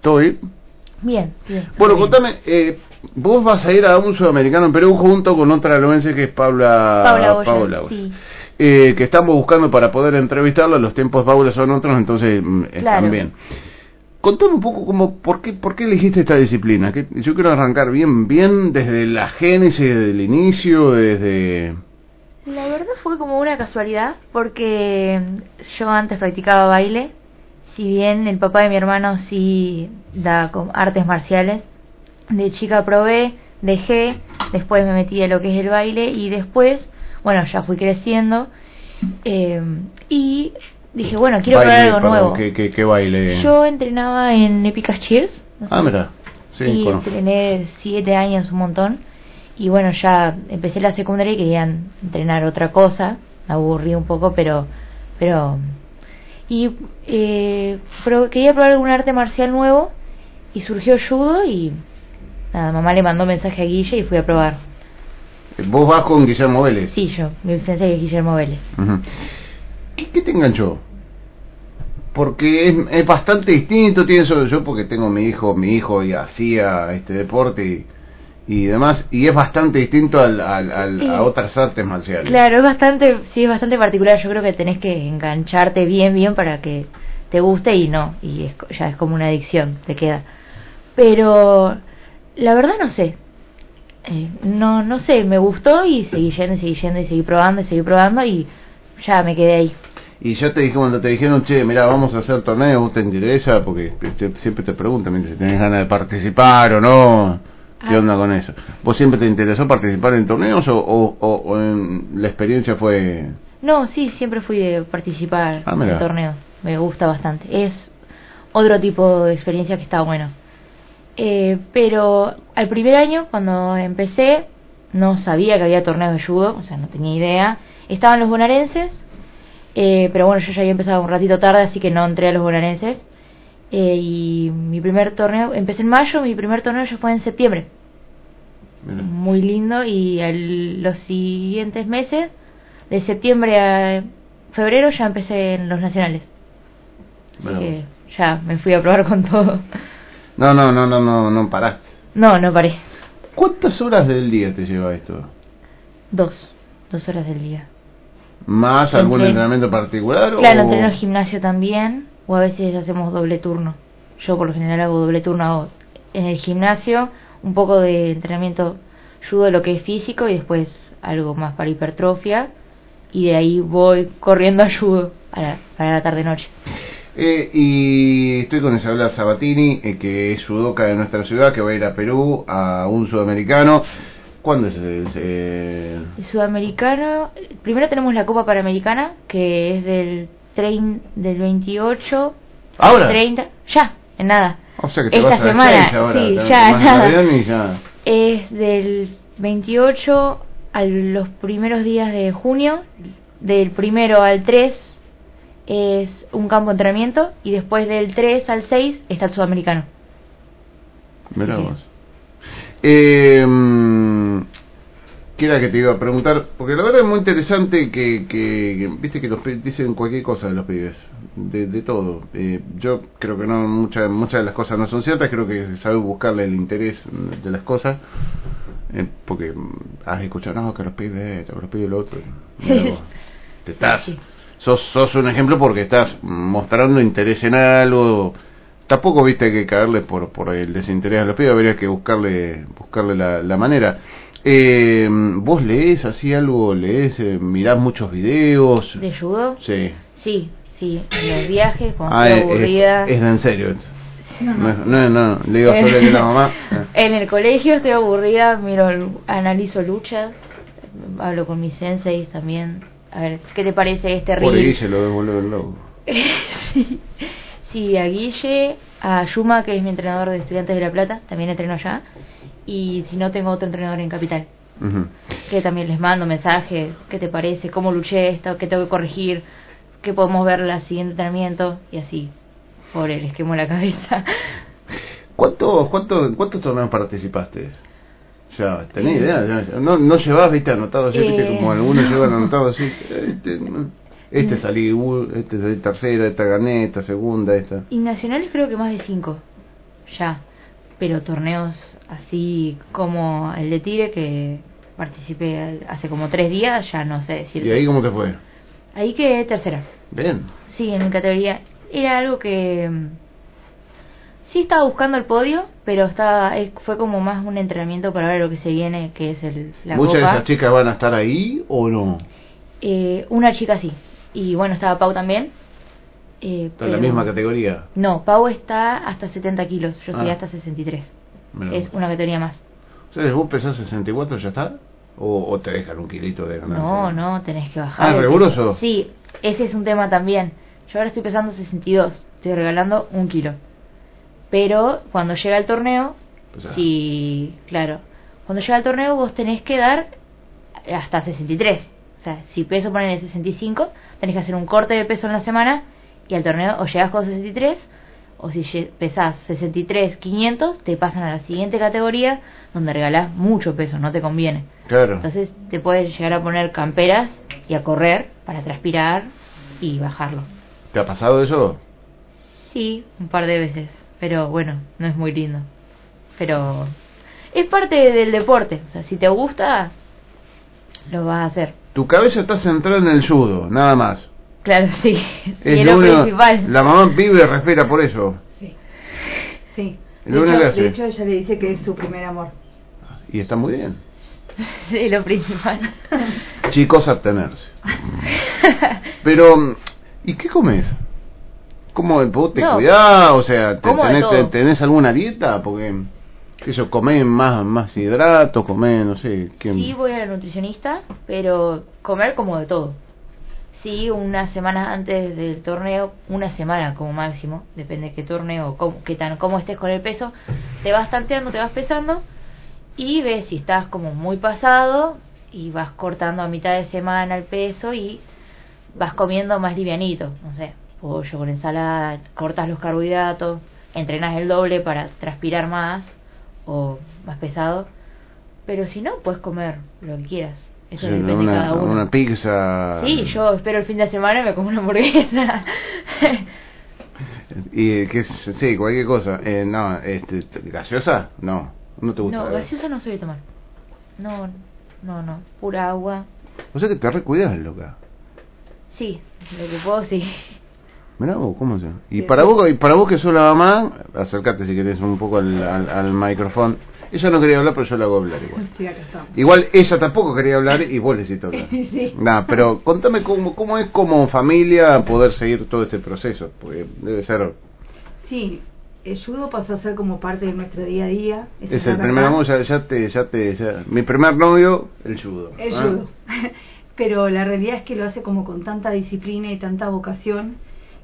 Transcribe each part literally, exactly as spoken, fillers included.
¿Todo bien? Bien, bien. Bueno, bien. contame, eh, vos vas a ir a un sudamericano en Perú junto con otra albense que es Paula Paula Goya, Paula Goya. sí. Eh, que estamos buscando para poder entrevistarla. Los tiempos Paula son otros, entonces mm, están Claro. bien. Contame un poco como por qué por qué elegiste esta disciplina. Que yo quiero arrancar bien bien desde la génesis, desde el inicio, desde... La verdad fue como una casualidad, porque yo antes practicaba baile, si bien el papá de mi hermano sí da como artes marciales. De chica probé, dejé, después me metí a lo que es el baile y después, bueno, ya fui creciendo eh, y dije, bueno, quiero baile, probar algo perdón, nuevo. ¿qué, qué, qué baile? Yo entrenaba en Épicas Cheers. No sé. Ah, mira. Sí, Sí, conozco. entrené siete años, un montón. Y bueno, ya empecé la secundaria y quería entrenar otra cosa. Me aburrí un poco, pero... pero y eh, pro, quería probar algún arte marcial nuevo. Y surgió judo y... Nada, mamá le mandó mensaje a Guille y fui a probar. ¿Vos vas con Guillermo Vélez? Sí, yo, mi sensei es Guillermo Vélez. Uh-huh. ¿Qué, ¿Qué te enganchó? Porque es, es bastante distinto, tiene solo yo porque tengo mi hijo, mi hijo y hacía este deporte y, y demás, y es bastante distinto al, al, al, Sí. a otras artes marciales. Claro, es bastante, sí, es bastante particular. Yo creo que tenés que engancharte bien, bien para que te guste y no, y es, ya es como una adicción, te queda. Pero la verdad no sé, eh, no, no sé, me gustó y seguí yendo y seguí yendo y seguí probando y seguí probando y ya me quedé ahí. Y yo te dije cuando te dijeron, che, mira, vamos a hacer torneos, ¿vos te interesa? Porque este, siempre te preguntan si tenés ganas de participar o no. ¿Qué Ah. onda con eso? ¿Vos siempre te interesó participar en torneos o, o, o, o en la experiencia fue...? No, sí, siempre fui de participar Ah, en torneos, me gusta bastante. Es otro tipo de experiencia que está bueno. Eh, pero al primer año, cuando empecé, no sabía que había torneos de judo, o sea, no tenía idea. Estaban los bonaerenses, eh, pero bueno, yo ya había empezado un ratito tarde, así que no entré a los bonaerenses. Eh, y mi primer torneo, empecé en mayo, mi primer torneo ya fue en septiembre. Mira. Muy lindo, y al, los siguientes meses, de septiembre a febrero, ya empecé en los nacionales. Así Bueno. que ya me fui a probar con todo. No, no, no, no, no, no paraste. No, no paré. ¿Cuántas horas del día te lleva esto? Dos, dos horas del día. ¿Más algún Entreno. entrenamiento particular? Claro, o... entreno gimnasio también, o a veces hacemos doble turno. Yo por lo general hago doble turno, hago en el gimnasio un poco de entrenamiento judo, lo que es físico, y después algo más para hipertrofia, y de ahí voy corriendo a judo a la, para la tarde-noche. Eh, y estoy con Isabela Sabatini, eh, que es judoka de nuestra ciudad, que va a ir a Perú a un sudamericano. ¿Cuándo es el, el... El sudamericano, primero tenemos la Copa Panamericana, que es del trein, del veintiocho ¿Ahora? treinta, ya, en nada. O sea que te Esta vas a semana, seis ahora, sí, te ya, tomás el nada. avión y ya. Es del veintiocho a los primeros días de junio, del primero al tres es un campo de entrenamiento, y después del tres al seis está el sudamericano. Mirá Sí. vos. Eh, ¿Qué era que te iba a preguntar? Porque la verdad es muy interesante que, que, que viste que los pibes dicen cualquier cosa de los pibes, de, de todo. Eh, yo creo que no, muchas muchas de las cosas no son ciertas, creo que sabes buscarle el interés de las cosas, eh, porque has escuchado, no, que los pibes esto, que los pibes lo otro. Mirá vos, te estás, Sí. sos, sos un ejemplo porque estás mostrando interés en algo. Tampoco viste que caerle por por el desinterés a los pibes, habría que buscarle buscarle la, la manera. Eh, ¿Vos lees así algo? ¿Lees? Eh, ¿Mirás muchos videos? ¿De judo? Sí. Sí, sí, en los viajes, cuando Ah, estoy es, aburrida. es, es de en serio esto. No, No, no, no, le digo solo que la mamá. eh. En el colegio estoy aburrida, miro, analizo luchas, hablo con mis senseis también. A ver, ¿qué te parece este Por reel? ahí se lo devuelve el loco. Sí. Sí, a Guille, a Yuma, que es mi entrenador de Estudiantes de La Plata, también entreno allá. Y si no, tengo otro entrenador en Capital, Uh-huh. que también les mando mensajes, ¿qué te parece? ¿Cómo luché esto? ¿Qué tengo que corregir? ¿Qué podemos ver en el siguiente entrenamiento? Y así, pobre, les quemo la cabeza. ¿Cuánto, cuánto, ¿Cuántos torneos participaste? Ya, ¿tenés idea? Ya, ya. No, no llevas, viste, anotado así, viste, Eh, como algunos no. llevan anotado así. Este, este salí, este salí tercera, esta gané, esta segunda, esta. Y nacionales creo que más de cinco. ya. Pero torneos así como el de Tigre, que participé hace como tres días, ya no sé decirte. ¿Y ahí cómo te fue? Ahí quedé tercera. Bien. Sí, en mi categoría. Era algo que mm, sí estaba buscando el podio, pero estaba, eh, fue como más un entrenamiento para ver lo que se viene, que es el, la ¿Muchas Copa. de esas chicas van a estar ahí o no? Eh, una chica sí. Y bueno, estaba Pau también. Eh, ¿Está en la pero- misma categoría? No, Pau está hasta setenta kilos, yo estoy Ah. hasta sesenta y tres. Mirá. Es una categoría más. O sea, ¿vos pesás sesenta y cuatro ya está? ¿O, o te dejan un kilito de ganancia? No, no, tenés que bajar. Ah, el peso. ¿riguroso? Sí, ese es un tema también. Yo ahora estoy pesando sesenta y dos, estoy regalando un kilo. Pero cuando llega el torneo, Pesá. sí, claro. Cuando llega el torneo vos tenés que dar hasta sesenta y tres. O sea, si peso ponen en sesenta y cinco, tenés que hacer un corte de peso en la semana y al torneo o llegás con sesenta y tres, o si lle- pesás sesenta y tres, quinientos, te pasan a la siguiente categoría donde regalás mucho peso, no te conviene. Claro. Entonces te pueden llegar a poner camperas y a correr para transpirar y bajarlo. ¿Te ha pasado eso? Sí, un par de veces, pero bueno, no es muy lindo. Pero es parte del deporte, o sea, si te gusta, lo vas a hacer. Tu cabeza está centrada en el judo, nada más. Claro, sí, sí, Es es lo lo único- principal. La mamá vive y respira por eso. Sí. Sí. Es De lo único que hecho, hace. de hecho, ella le dice que es su primer amor. Y está muy bien. Sí, lo principal. Chicos, abstenerse. Pero, ¿y qué comes? ¿Cómo vos te No, cuidás? O sea, te- como de tenés, todo. ¿tenés alguna dieta? Porque, eso, comés más, más hidratos, comés, no sé. ¿qué? Sí, voy a la nutricionista, pero comer como de todo. Sí, unas semanas antes del torneo, una semana como máximo, depende de qué torneo, cómo, qué tan, cómo estés con el peso, te vas tanteando, te vas pesando y ves si estás como muy pasado y vas cortando a mitad de semana el peso y vas comiendo más livianito, no sé, pollo con ensalada, cortas los carbohidratos, entrenas el doble para transpirar más o más pesado, pero si no, puedes comer lo que quieras. Eso Sí, depende una, de cada uno. una pizza. Sí, yo espero el fin de semana y me como una hamburguesa. Y que sí, cualquier cosa. Eh, no, este, ¿gaseosa? No, no te gusta. No, ¿verdad? gaseosa no soy de tomar. No, no, no. Pura agua. O sea que te recuidas, loca. Sí, lo que puedo, sí. Mirá vos, ¿cómo se? Y Sí, para sí. vos, y para vos que sos la mamá, acércate si querés un poco al, al, al micrófono. Ella no quería hablar, pero yo la hago hablar igual. Sí, acá estamos. Igual ella tampoco quería hablar y vos le hiciste hablar. Sí. Nah, pero contame cómo, cómo es como familia poder seguir todo este proceso, porque debe ser... Sí, el judo pasó a ser como parte de nuestro día a día. Esa Es la el primer verdad. amor, ya, ya te... Ya te ya- mi primer novio, el judo. El ¿ah? judo. Pero la realidad es que lo hace como con tanta disciplina y tanta vocación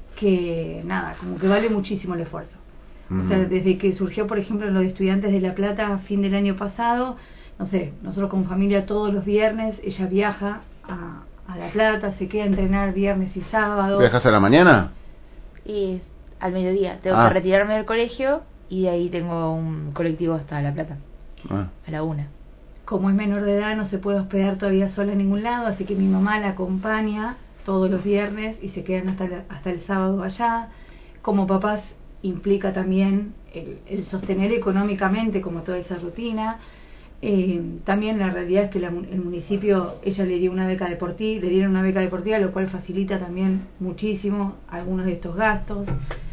que nada, como que vale muchísimo el esfuerzo. O sea, Mm. desde que surgió, por ejemplo, lo de Estudiantes de La Plata a fin del año pasado, no sé, nosotros como familia todos los viernes, ella viaja a, a La Plata, se queda a entrenar viernes y sábado. ¿Viajas a la mañana? Y es al mediodía. Tengo Ah. que retirarme del colegio y de ahí tengo un colectivo hasta La Plata, Ah. a la una. Como es menor de edad no se puede hospedar todavía sola en ningún lado, así que mi mamá la acompaña todos los viernes y se quedan hasta, la- hasta el sábado allá. Como papás implica también el, el sostener económicamente como toda esa rutina. Eh, también la realidad es que la mu- el municipio, ella le dio una beca deportiva, le dieron una beca deportiva, lo cual facilita también muchísimo algunos de estos gastos.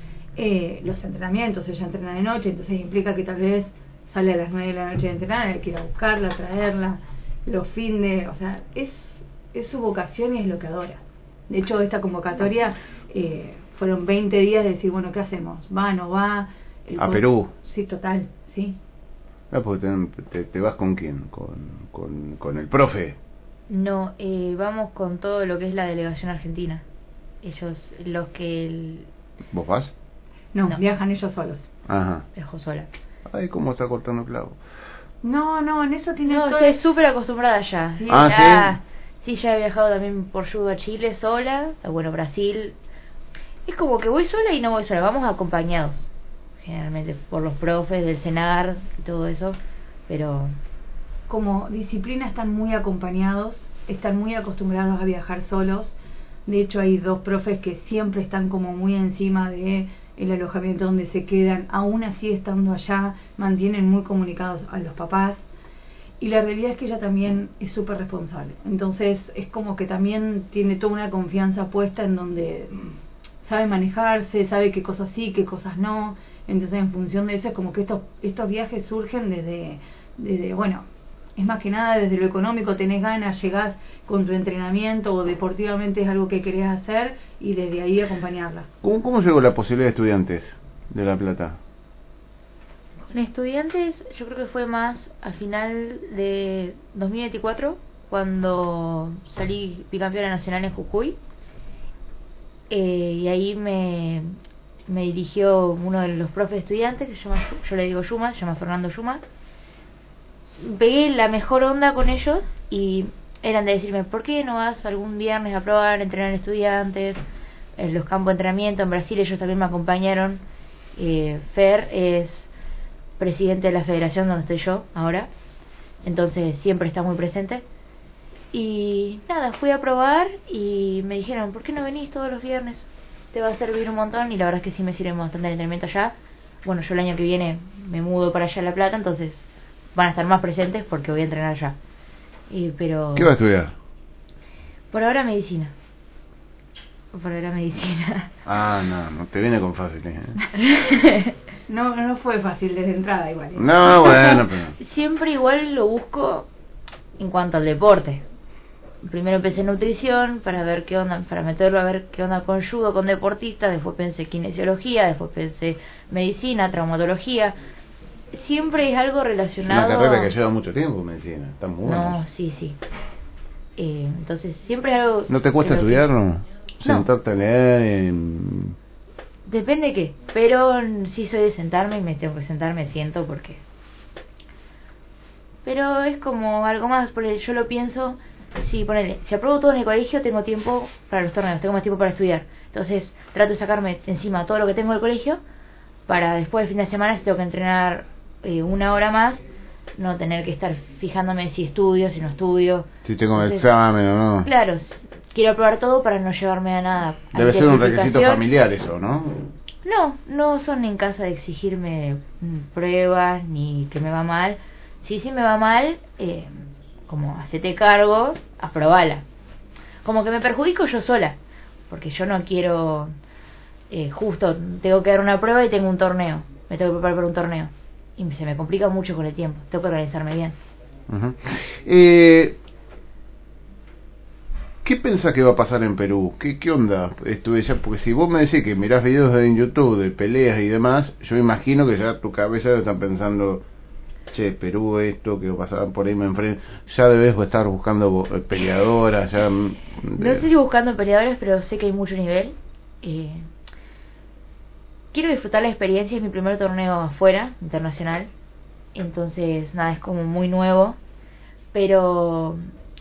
Eh, los entrenamientos, ella entrena de noche, entonces implica que tal vez sale a las nueve de la noche de entrenar, hay que ir a buscarla, traerla, los fines, o sea, es, es su vocación y es lo que adora. De hecho, esta convocatoria eh, fueron veinte días de decir, bueno, ¿qué hacemos? ¿Va, no va? El A co- Perú. Sí, total, sí. Ah, porque te, te- te vas con quién, con, con, con el profe. No, eh, vamos con todo lo que es la delegación argentina. Ellos, los que el, ¿Vos vas? No, No. viajan ellos solos. Ajá. dejó sola. Ay, cómo está cortando clavo. No, no, en eso tiene No, todo estoy el- súper acostumbrada ya. Sí. Ah, Ya- sí, ya he viajado también por judo a Chile sola, a, bueno, Brasil. Es como que voy sola y no voy sola, vamos acompañados. Generalmente por los profes del CENAR y todo eso, pero Como disciplina están muy acompañados, están muy acostumbrados a viajar solos. De hecho hay dos profes que siempre están como muy encima de el alojamiento donde se quedan, aún así estando allá, mantienen muy comunicados a los papás. Y la realidad es que ella también es súper responsable. Entonces es como que también tiene toda una confianza puesta en donde sabe manejarse, sabe qué cosas sí, qué cosas no. Entonces en función de eso es como que estos, estos viajes surgen desde, desde, bueno, es más que nada desde lo económico, tenés ganas, llegás con tu entrenamiento o deportivamente es algo que querés hacer y desde ahí acompañarla. ¿Cómo, cómo llegó la posibilidad de Estudiantes de La Plata? Con Estudiantes yo creo que fue más a final de dos mil veinticuatro, cuando salí bicampeona nacional en Jujuy, eh, y ahí me, me dirigió uno de los profes de Estudiantes, que se llama, yo le digo Yuma, se llama Fernando Yuma. Pegué la mejor onda con ellos y eran de decirme, ¿por qué no vas algún viernes a probar, a entrenar Estudiantes en los campos de entrenamiento? En Brasil ellos también me acompañaron. eh, Fer es presidente de la federación donde estoy yo ahora, entonces siempre está muy presente. Y nada, fui a probar y me dijeron, ¿por qué no venís todos los viernes? Te va a servir un montón. Y la verdad es que sí me sirve bastante el entrenamiento allá. Bueno, yo el año que viene me mudo para allá a La Plata, entonces van a estar más presentes porque voy a entrenar allá. Y, pero ¿Qué va a estudiar? por ahora medicina. Por ahora medicina. Ah, no, no te viene con fácil, ¿eh? No, no fue fácil desde entrada igual. ¿eh? No, bueno, pero... Siempre igual lo busco en cuanto al deporte. Primero empecé nutrición para ver qué onda, para meterlo a ver qué onda con judo, con deportistas. Después pensé kinesiología, después pensé medicina, traumatología. Siempre es algo relacionado. Una carrera que lleva mucho tiempo, medicina. Está muy buena. No, sí, sí. Eh, entonces siempre es algo. ¿No te cuesta que- estudiar, no? No. Sentarte a leer. En... Depende qué, pero sí soy de sentarme y me tengo que sentar, me siento porque... Pero es como algo más, porque yo lo pienso, si ponele, si apruebo todo en el colegio tengo tiempo para los torneos, tengo más tiempo para estudiar. Entonces trato de sacarme encima todo lo que tengo del colegio para después el fin de semana, si tengo que entrenar eh, una hora más, no tener que estar fijándome si estudio, si no estudio. Si tengo Entonces, examen o no. Claro, s- quiero probar todo para no llevarme a nada. a Debe ser un requisito certificación. familiar eso, ¿no? No, no son en casa de exigirme mm, pruebas ni que me va mal. Si sí me va mal, eh, como hacete cargo, aprobala. Como que me perjudico yo sola, porque yo no quiero, eh, justo tengo que dar una prueba y tengo un torneo, me tengo que preparar para un torneo y se me complica mucho con el tiempo, tengo que organizarme bien. Uh-huh. eh, ¿Qué pensás que va a pasar en Perú? ¿Qué, qué onda? Estuve ya, porque si vos me decís que mirás videos en YouTube de peleas y demás, yo imagino que ya tu cabeza está pensando, che, Perú esto, que va a pasar por ahí me enfrento. Ya debes estar buscando peleadoras, ya... No sé si buscando peleadores, pero sé que hay mucho nivel. Eh, quiero disfrutar la experiencia, es mi primer torneo afuera, internacional. Entonces, nada, es como muy nuevo. Pero...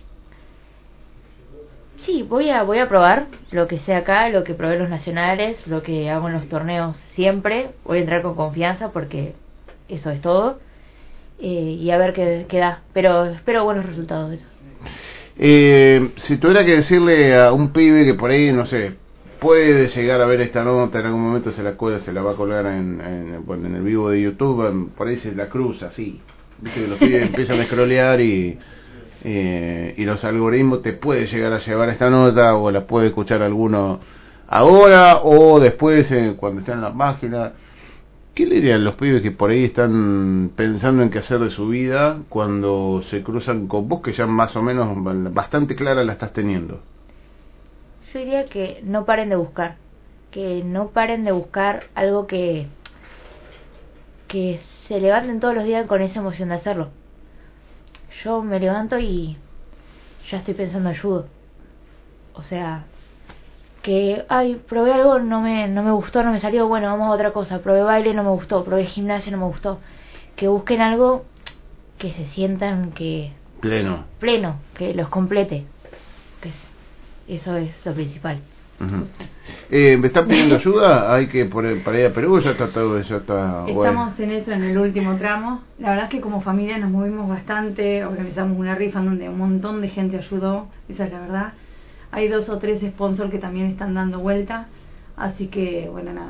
sí, voy a voy a probar lo que sé acá, lo que probé en los nacionales, lo que hago en los torneos siempre. Voy a entrar con confianza porque eso es todo. Eh, y a ver qué, qué da. Pero espero buenos resultados de eso. Eh, si tuviera que decirle a un pibe que por ahí, no sé, puede llegar a ver esta nota, en algún momento se la cuelga, se la va a colgar en, en, bueno, en el vivo de YouTube, por ahí se la cruza, así. Viste que los pibes empiezan a scrollear y, eh, y los algoritmos te puede llegar a llevar esta nota o la puede escuchar alguno ahora o después eh, cuando estén en la página. ¿Qué le dirían los pibes que por ahí están pensando en qué hacer de su vida cuando se cruzan con vos, que ya más o menos bastante clara la estás teniendo? Yo diría que no paren de buscar, que no paren de buscar algo que que se levanten todos los días con esa emoción de hacerlo. Yo me levanto y ya estoy pensando en judo. O sea, que, ay, probé algo, no me no me gustó, no me salió, bueno, vamos a otra cosa. Probé baile, no me gustó, probé gimnasia, no me gustó. Que busquen algo que se sientan que... Pleno. Pleno, que los complete. Que es- eso es lo principal. Uh-huh. eh, ¿Me están pidiendo ayuda? Hay que por para ir a Perú, ya está todo, ya está Estamos bueno. en eso, en el último tramo. La verdad es que como familia nos movimos bastante, organizamos una rifa en donde un montón de gente ayudó, esa es la verdad. Hay dos o tres sponsors que también están dando vuelta, así que bueno, nada,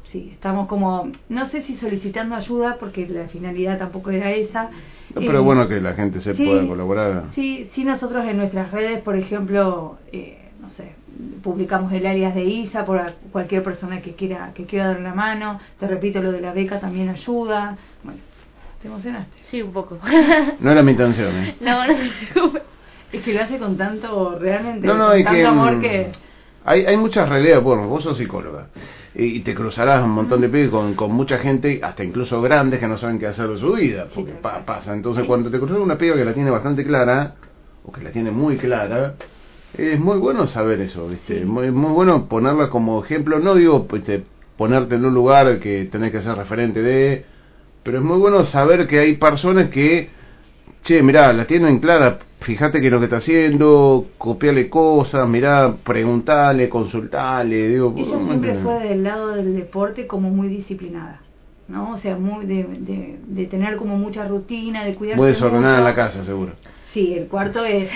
sí, estamos como, no sé si solicitando ayuda, porque la finalidad tampoco era esa. No, pero eh, bueno que la gente se sí, pueda colaborar. Sí, sí, nosotros en nuestras redes, por ejemplo, eh, no sé, publicamos el alias de Isa por a cualquier persona que quiera que quiera dar una mano. Te repito, lo de la beca también ayuda. Bueno, ¿te emocionaste? Sí, un poco. No era mi intención, ¿eh? No, no se preocupe. Es que lo hace con tanto, realmente, No, no, con hay tanto que, amor que... Hay, hay muchas realidades. Bueno, vos sos psicóloga y te cruzarás un montón de pibes con, con mucha gente, hasta incluso grandes, que no saben qué hacer de su vida, porque Sí, pa, pasa. Entonces, cuando te cruzas una piba que la tiene bastante clara, o que la tiene muy clara, es muy bueno saber eso, ¿viste? Sí. Muy, muy bueno ponerla como ejemplo. No digo, ¿viste?, ponerte en un lugar que tenés que ser referente de, pero es muy bueno saber que hay personas que, che, mirá, la tienen clara, fíjate que lo que está haciendo, copiale cosas, mirá, preguntale, consultale, digo... Ella siempre fue del lado del deporte como muy disciplinada, ¿no? O sea, muy de, de, de tener como mucha rutina, de cuidar. Muy desordenada en la casa, seguro. Sí, el cuarto es...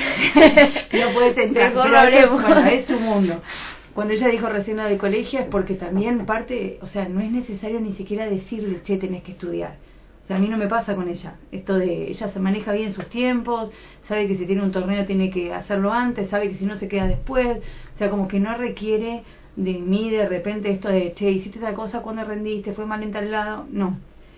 no puedes entrar, Mejor pero no hablemos. bueno, es su mundo. Cuando ella dijo recién lo del colegio es porque también parte, o sea, no es necesario ni siquiera decirle, che, tenés que estudiar. O sea, a mí no me pasa con ella. Esto de, ella se maneja bien sus tiempos, sabe que si tiene un torneo tiene que hacerlo antes, sabe que si no se queda después. O sea, como que no requiere de mí de repente esto de, che, hiciste esta cosa, cuando rendiste, fue mal en tal lado. No.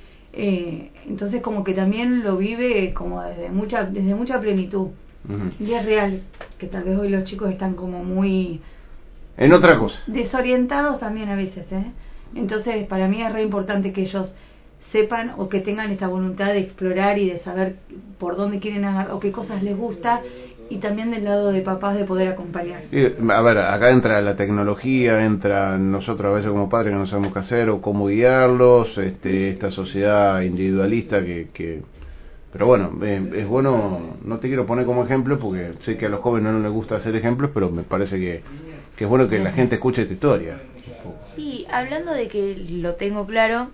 Eh, entonces como que también lo vive como desde mucha, desde mucha plenitud. Uh-huh. Y es real que tal vez hoy los chicos están como muy... En otra cosa. desorientados también a veces, ¿eh? Entonces para mí es re importante que ellos sepan o que tengan esta voluntad de explorar y de saber por dónde quieren agarrar o qué cosas les gusta, y también del lado de papás de poder acompañar. Y, a ver, acá entra la tecnología, entra nosotros a veces como padres que no sabemos qué hacer o cómo guiarlos, este, esta sociedad individualista que... que pero bueno, eh, es bueno, no te quiero poner como ejemplo porque sé que a los jóvenes no les gusta hacer ejemplos, pero me parece que, que es bueno que la gente escuche tu historia. Sí, hablando de que lo tengo claro,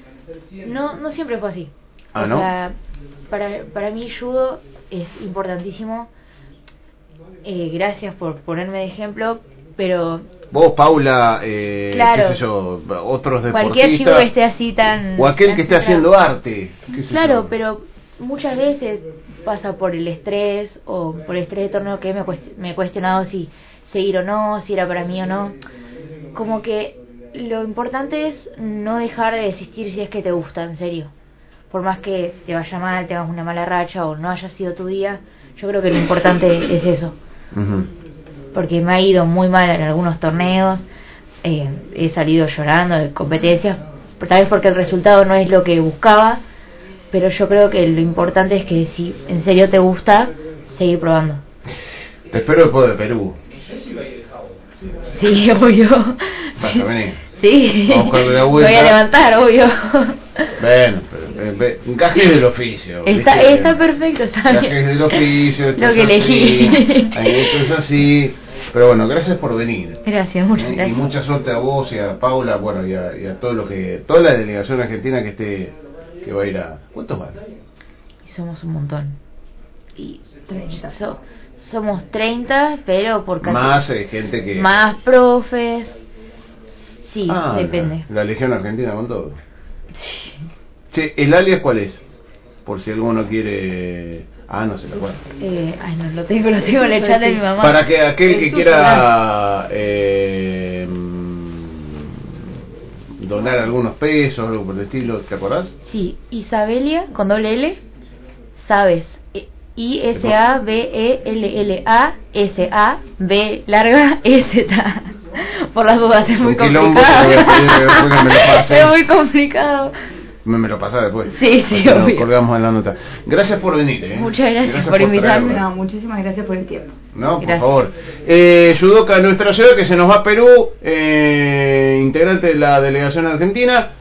no no siempre fue así. Ah, o ¿no? sea, para, para mí judo es importantísimo. Eh, gracias por ponerme de ejemplo, pero... Vos, Paula, eh, Claro. qué sé yo, otros deportistas... Cualquier chico que esté así tan... O aquel tan que esté centrado. haciendo arte. qué sé Claro, yo. pero muchas veces pasa por el estrés o por el estrés de torneo que me, cuest- me he cuestionado si seguir o no, si era para mí o no. Como que lo importante es no dejar de desistir si es que te gusta, en serio. Por más que te vaya mal, tengas una mala racha o no haya sido tu día, yo creo que lo importante es eso. Uh-huh. Porque me ha ido muy mal en algunos torneos, eh, he salido llorando de competencias, tal vez porque el resultado no es lo que buscaba, pero yo creo que lo importante es que si en serio te gusta, seguir probando. Te espero después de Perú. Sí, obvio. Vas a venir. Sí, Vamos a buscar de la me vuelta. voy a levantar, obvio. Bueno, pero, eh, ve- encajes del oficio. Está, ¿viste? está perfecto, está Encajes bien. del oficio. esto Lo es que así, elegí. esto es así. Pero bueno, gracias por venir. Gracias, muchas Eh, gracias. Y mucha suerte a vos y a Paula, bueno, y a, y a todo lo que, toda la delegación argentina que esté, que va a ir a... ¿Cuántos van? Y somos un montón. Y treinta. so- somos treinta, pero por casi- Más eh, gente que... más profes. Sí, Ah, depende. La, la Legión Argentina con todo. Che, ¿el alias cuál es? Por si alguno quiere... Ah, no se lo acuerdo. Eh, ay, no, lo tengo, lo tengo en el chat de mi mamá. Para que aquel Es que tu quiera eh, donar algunos pesos, algo por el estilo, ¿te acordás? Sí, Isabelia, con doble L, sabes. I S A B E L L A S A B larga S T A. Por las dudas, es muy Un quilombo complicado. que voy a pedir que después que me lo pase. Es muy complicado. Me, me lo pasás después. Sí, sí, Así nos obvio. colgamos en la nota. Gracias por venir, ¿eh? Muchas gracias por invitarme. traerme. No, muchísimas gracias por el tiempo. No, por Gracias. favor. Eh, Yudoka, nuestra ciudad que se nos va a Perú, eh, integrante de la delegación argentina.